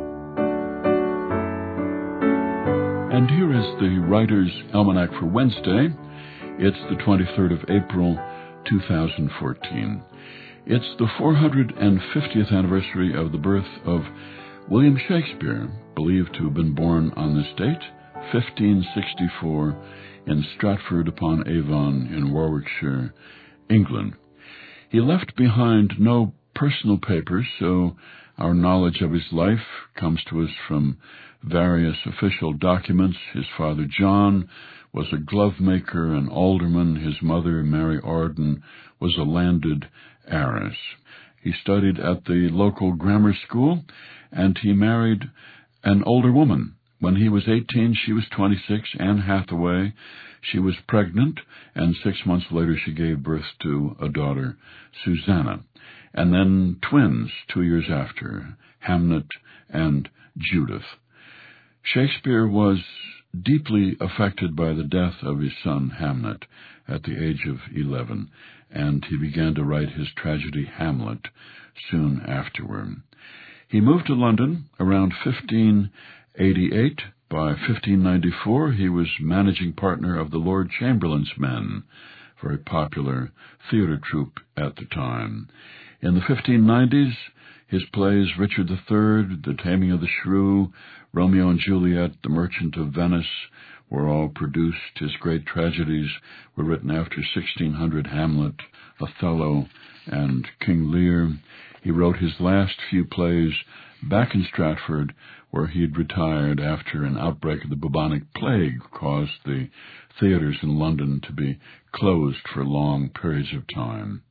And here is the Writer's Almanac for Wednesday. It's the twenty-third of April, two thousand fourteen. It's the four hundred fiftieth anniversary of the birth of William Shakespeare, believed to have been born on this date, fifteen sixty-four, in Stratford-upon-Avon in Warwickshire, England. He left behind no personal papers, so our knowledge of his life comes to us from various official documents. His father, John, was a glove maker and alderman. His mother, Mary Arden, was a landed heiress. He studied at the local grammar school, and he married an older woman. When he was eighteen, she was twenty-six, Anne Hathaway. She was pregnant, and six months later she gave birth to a daughter, Susanna. And then twins two years after, Hamnet and Judith. Shakespeare was deeply affected by the death of his son Hamnet at the age of eleven, and he began to write his tragedy Hamlet soon afterward. He moved to London around fifteen eighty-eight. By fifteen ninety-four, he was managing partner of the Lord Chamberlain's Men, very popular theater troupe at the time. In the fifteen nineties, his plays Richard the Third, The Taming of the Shrew, Romeo and Juliet, The Merchant of Venice were all produced. His great tragedies were written after sixteen hundred, Hamlet, Othello, and King Lear. He wrote his last few plays back in Stratford, where he'd retired after an outbreak of the bubonic plague caused the theaters in London to be closed for long periods of time.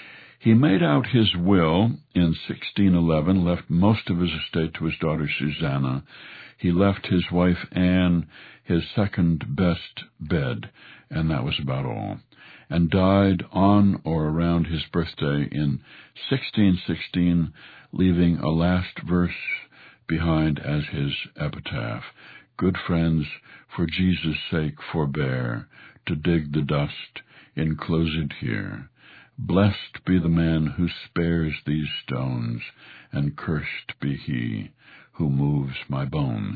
He made out his will in sixteen eleven, left most of his estate to his daughter Susanna. He left his wife Anne his second best bed, and that was about all, and died on or around his birthday in sixteen sixteen, leaving a last verse behind as his epitaph. Good friends, for Jesus' sake forbear to dig the dust enclosed here. Blessed be the man who spares these stones, and cursed be he who moves my bones.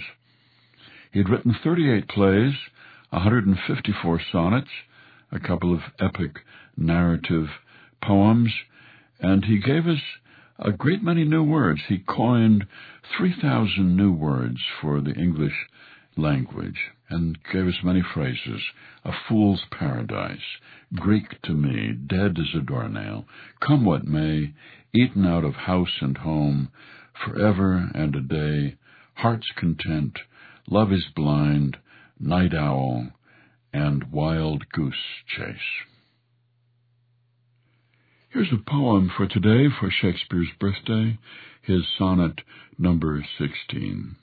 He had written thirty-eight plays, one hundred fifty-four sonnets, a couple of epic narrative poems, and he gave us a great many new words. He coined three thousand new words for the English language and gave us many phrases. A fool's paradise, Greek to me, dead as a doornail, come what may, eaten out of house and home, forever and a day, heart's content, love is blind, night owl, and wild goose chase. Here's a poem for today, for Shakespeare's birthday, his sonnet number sixteen.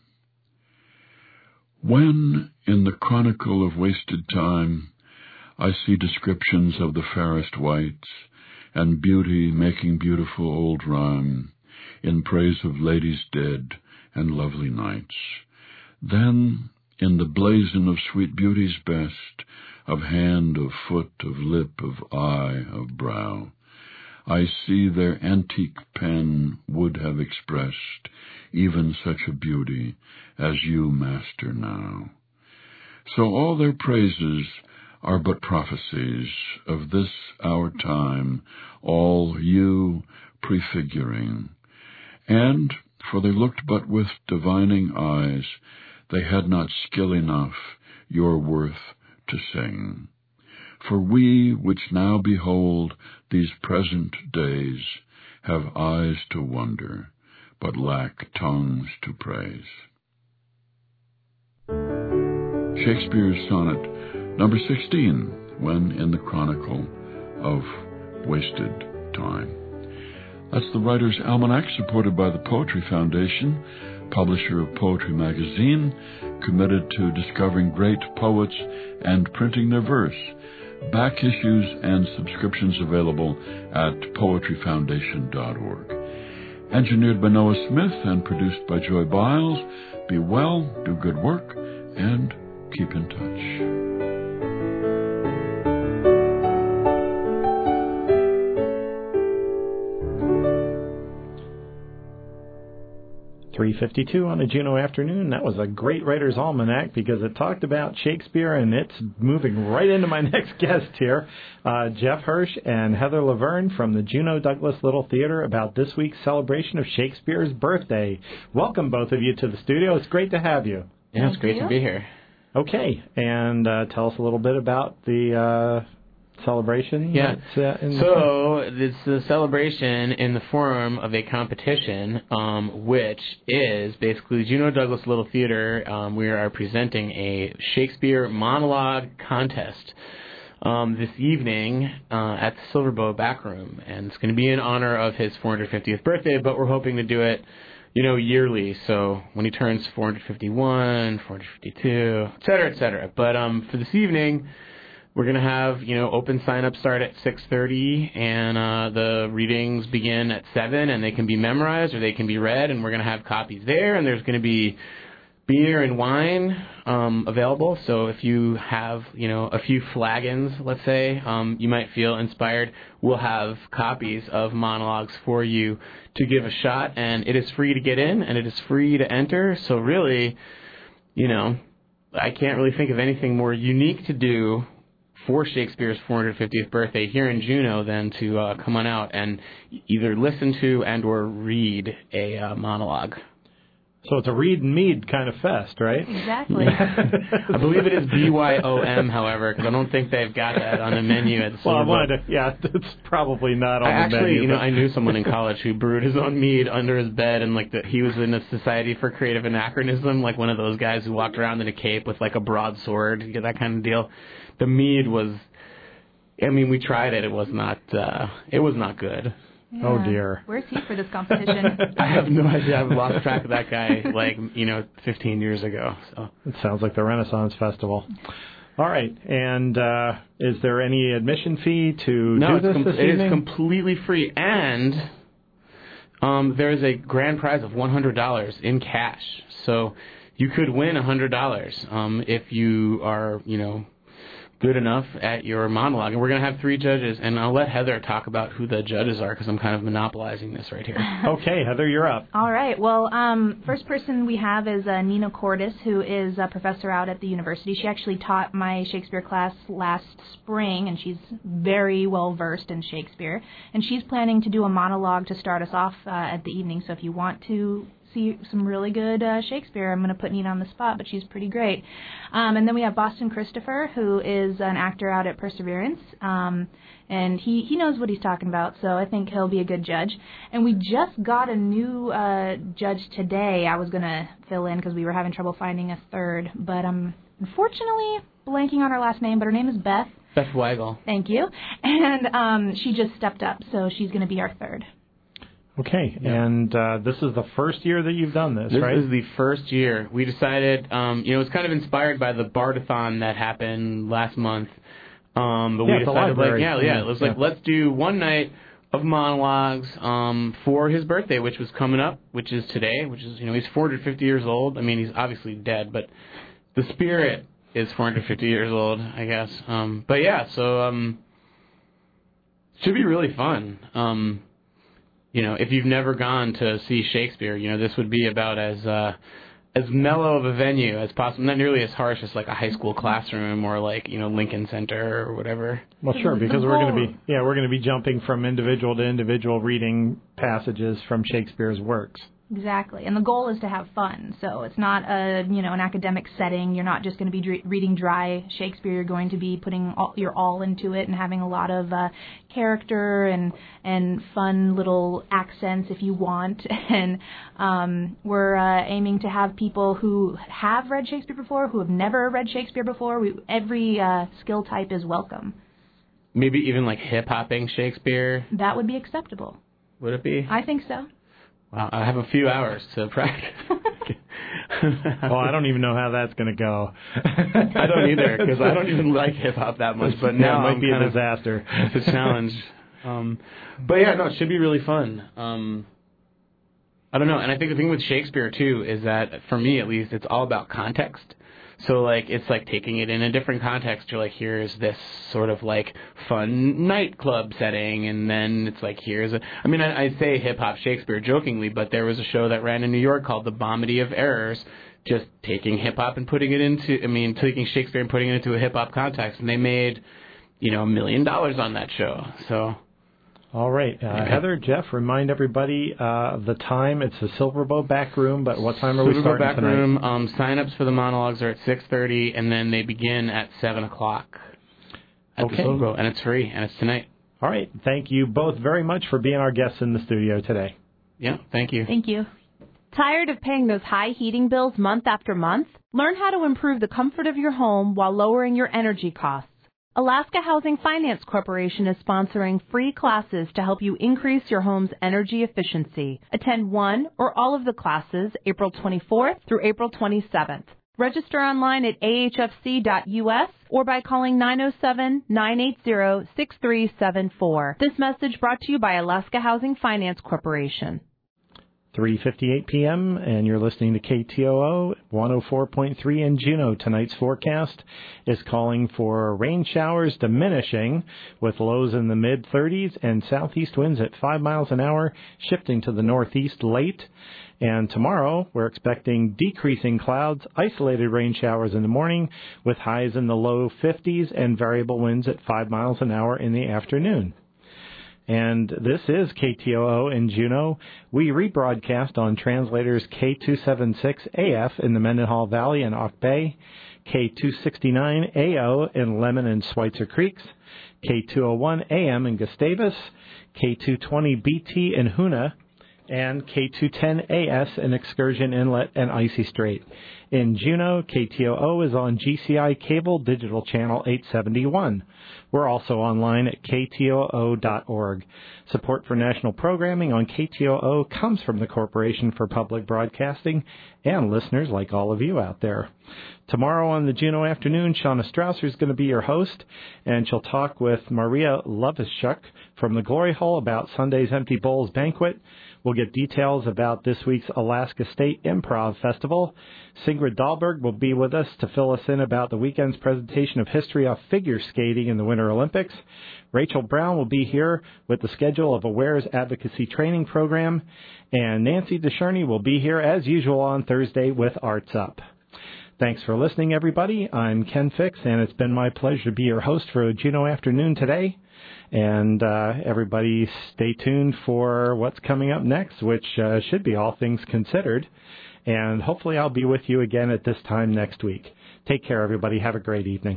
When, in the chronicle of wasted time, I see descriptions of the fairest wights, and beauty making beautiful old rhyme, in praise of ladies dead and lovely knights, then, in the blazon of sweet beauty's best, of hand, of foot, of lip, of eye, of brow, I see their antique pen would have expressed even such a beauty as you master now. So all their praises are but prophecies of this our time, all you prefiguring. And, for they looked but with divining eyes, they had not skill enough your worth to sing. For we, which now behold these present days, have eyes to wonder, but lack tongues to praise. Shakespeare's sonnet number sixteen, When in the Chronicle of Wasted Time. That's the Writer's Almanac, supported by the Poetry Foundation, publisher of Poetry Magazine, committed to discovering great poets and printing their verse. Back issues and subscriptions available at poetry foundation dot org. Engineered by Noah Smith and produced by Joy Biles. Be well, do good work, and keep in touch. three fifty-two on a Juneau afternoon. That was a great Writer's Almanac because it talked about Shakespeare, and it's moving right into my next guest here, uh, Jeff Hirsch and Heather Laverne from the Juneau Douglas Little Theater, about this week's celebration of Shakespeare's birthday. Welcome, both of you, to the studio. It's great to have you. Yeah, it's great to be here. Okay, and uh, tell us a little bit about the uh, celebration. Yeah. Uh, in so it's a celebration in the form of a competition, um, which is basically Juneau Douglas Little Theater. Um, we are presenting a Shakespeare monologue contest um, this evening uh, at the Silverbow Backroom, and it's going to be in honor of his four hundred fiftieth birthday, but we're hoping to do it, you know, yearly. So when he turns four hundred fifty-one, four hundred fifty-two, et cetera, et cetera. But um, for this evening, we're going to have, you know, open sign-up start at six thirty, and uh, the readings begin at seven, and they can be memorized or they can be read, and we're going to have copies there, and there's going to be beer and wine um, available. So if you have, you know, a few flagons, let's say, um, you might feel inspired, we'll have copies of monologues for you to give a shot, and it is free to get in, and it is free to enter. So really, you know, I can't really think of anything more unique to do for Shakespeare's four hundred fiftieth birthday here in Juneau than to uh, come on out and either listen to and or read a uh, monologue. So it's a read and mead kind of fest, right? Exactly. I believe it is B Y O M, however, because I don't think they've got that on the menu at the Well, I Silverbow. wanted to, yeah, it's probably not on I the actually, menu. you know, but- I knew someone in college who brewed his own mead under his bed, and like the, he was in a Society for Creative Anachronism, like one of those guys who walked around in a cape with like a broadsword, you know, that kind of deal. The mead was, I mean, we tried it. It was not, uh, it was not good. Yeah. Oh dear. Where's he for this competition? I have no idea. I've lost track of that guy, like, you know, fifteen years ago. So it sounds like the Renaissance Festival. All right, and uh, is there any admission fee to no, do it's this com- this it evening? is completely free, and um, there's a grand prize of one hundred dollars in cash. So you could win one hundred dollars um, if you are, you know, good enough at your monologue. And we're going to have three judges, and I'll let Heather talk about who the judges are because I'm kind of monopolizing this right here. Okay, Heather, you're up. All right. Well, um, first person we have is uh, Nina Cordes, who is a professor out at the university. She actually taught my Shakespeare class last spring, and she's very well versed in Shakespeare. And she's planning to do a monologue to start us off uh, at the evening. So if you want to see some really good uh, Shakespeare, I'm going to put Nina on the spot, but she's pretty great. Um, and then we have Boston Christopher, who is an actor out at Perseverance, um, and he, he knows what he's talking about, so I think he'll be a good judge. And we just got a new uh, judge today. I was going to fill in because we were having trouble finding a third, but I'm unfortunately blanking on her last name, but her name is Beth. Beth Weigel. Thank you. And um, she just stepped up, so she's going to be our third. Okay, yeah. and uh, this is the first year that you've done this, this right? This is the first year. We decided, um, you know, it's kind of inspired by the Bardathon that happened last month. Um, but yeah, we decided, like, yeah, yeah, it was yeah. like, let's do one night of monologues um, for his birthday, which was coming up, which is today, which is, you know, he's four hundred fifty years old. I mean, he's obviously dead, but the spirit is four hundred fifty years old, I guess. Um, but yeah, so um, it should be really fun. Um You know, if you've never gone to see Shakespeare, you know, this would be about as uh, as mellow of a venue as possible. Not nearly as harsh as like a high school classroom or like, you know, Lincoln Center or whatever. Well, sure, because we're going to be yeah we're going to be jumping from individual to individual reading passages from Shakespeare's works. Exactly, and the goal is to have fun. So it's not a you know an academic setting. You're not just going to be dr- reading dry Shakespeare. You're going to be putting all, your all into it and having a lot of uh, character and and fun little accents if you want. And um, we're uh, aiming to have people who have read Shakespeare before, who have never read Shakespeare before. We, every uh, skill type is welcome. Maybe even like hip hopping Shakespeare. That would be acceptable. Would it be? I think so. Wow, I have a few hours to practice. Well, I don't even know how that's going to go. I don't either, because I don't even like hip-hop that much, but now yeah, it might I'm be a kind disaster. Of, it's a challenge. Um, but yeah, no, it should be really fun. Um, I don't know, and I think the thing with Shakespeare, too, is that, for me at least, it's all about context. So, like, it's like taking it in a different context. You're like, here's this sort of, like, fun nightclub setting, and then it's like, here's a... I mean, I, I say hip-hop Shakespeare jokingly, but there was a show that ran in New York called The Bomedy of Errors, just taking hip-hop and putting it into... I mean, taking Shakespeare and putting it into a hip-hop context, and they made, you know, a million dollars on that show, so... All right. Uh, Heather, Jeff, remind everybody uh, the time. It's the Silverbow back room, but what time are we Silverbow starting back tonight? room. Um, sign-ups for the monologues are at six thirty, and then they begin at seven o'clock at Okay. the Silverbow, and it's free, and it's tonight. All right. Thank you both very much for being our guests in the studio today. Yeah, thank you. Thank you. Tired of paying those high heating bills month after month? Learn how to improve the comfort of your home while lowering your energy costs. Alaska Housing Finance Corporation is sponsoring free classes to help you increase your home's energy efficiency. Attend one or all of the classes April twenty-fourth through April twenty-seventh. Register online at a h f c dot u s or by calling nine oh seven, nine eight zero, six three seven four. This message brought to you by Alaska Housing Finance Corporation. three fifty-eight p.m., and you're listening to K T O O one oh four point three in Juneau. Tonight's forecast is calling for rain showers diminishing with lows in the mid-thirties and southeast winds at five miles an hour, shifting to the northeast late. And tomorrow, we're expecting decreasing clouds, isolated rain showers in the morning with highs in the low fifties and variable winds at five miles an hour in the afternoon. And this is K T O O in Juneau. We rebroadcast on translators K two seventy-six A F in the Mendenhall Valley and Auk Bay, K two sixty-nine A O in Lemon and Schweitzer Creeks, K two oh one A M in Gustavus, K two twenty B T in Hoonah, and K two ten A S in Excursion Inlet and Icy Strait. In Juneau, K T O O is on G C I Cable Digital Channel eight seventy-one. We're also online at k t o o dot org. Support for national programming on K T O O comes from the Corporation for Public Broadcasting and listeners like all of you out there. Tomorrow on the Juneau Afternoon, Shauna Strausser is going to be your host, and she'll talk with Maria Lovischuk from the Glory Hole about Sunday's Empty Bowls banquet. We'll get details about this week's Alaska State Improv Festival. Sigrid Dahlberg will be with us to fill us in about the weekend's presentation of history of figure skating in the Winter Olympics. Rachel Brown will be here with the schedule of Aware's Advocacy Training Program. And Nancy DeSherney will be here as usual on Thursday with Arts Up. Thanks for listening, everybody. I'm Ken Fix, and it's been my pleasure to be your host for Juneau Afternoon today. And uh, everybody stay tuned for what's coming up next, which uh, should be All Things Considered. And hopefully I'll be with you again at this time next week. Take care, everybody. Have a great evening.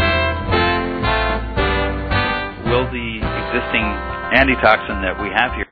Will the existing antitoxin that we have here